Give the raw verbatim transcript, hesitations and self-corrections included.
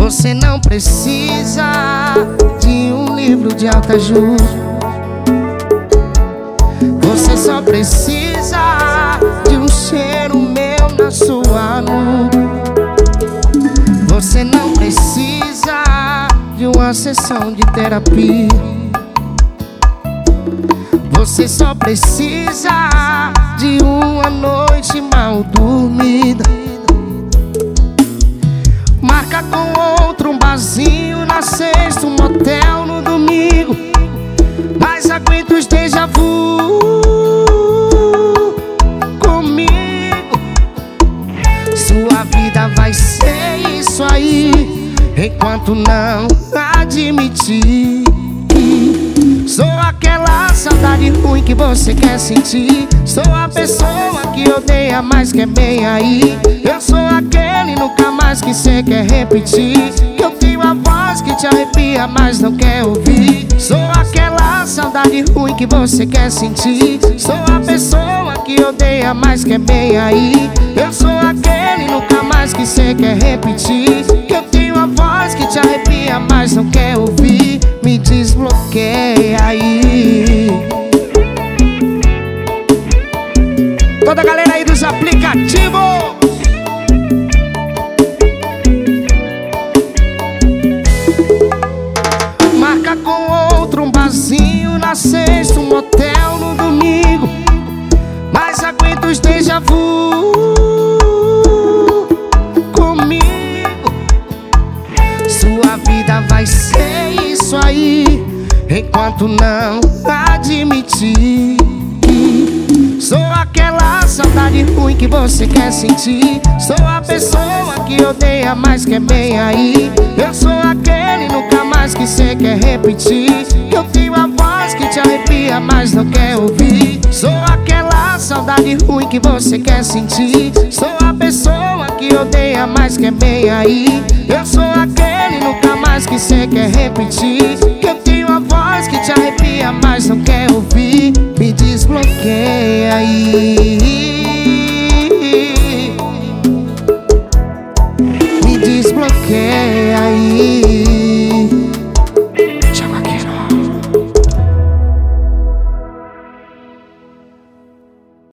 Você não precisa de um livro de autoajuda. Você só precisa de um cheiro meu na sua nuca. Você não precisa de uma sessão de terapia. Você só precisa de uma noite mal dormida. Marca com outro um barzinho na sexta, um motel no domingo. Mas aguenta os déjà vu comigo. Sua vida vai ser isso aí, enquanto não admitir que sou aquela saudade ruim que você quer sentir. Sou a pessoa que odeia, mas quer bem aí. Eu sou aquele nunca mais que cê quer repetir. Que eu tenho a voz que te arrepia, mas não quer ouvir. Sou aquela saudade ruim que você quer sentir. Sou a pessoa que odeia, mas quer bem aí. Eu sou aquele nunca mais que cê quer repetir. Que eu tenho a voz que te arrepia, mas não quer ouvir. Me desbloqueia aí. Toda a galera aí dos aplicativos, marca com outro um barzinho na sexta, um motel no domingo. Mas aguenta os déjà vu comigo. Sua vida vai ser isso aí, enquanto não admitir que sou aquela saudade ruim que você quer sentir. Sou a pessoa que odeia, mas quer bem aí. Eu sou aquele nunca mais que cê quer repetir. Que eu tenho a voz que te arrepia, mas não quer ouvir. Sou aquela saudade ruim que você quer sentir. Sou a pessoa que odeia, mas quer bem aí. Eu sou aquele nunca mais que cê quer repetir. Que eu tenho a voz que te arrepia, mas não quer ouvir. Me desbloqueia aí.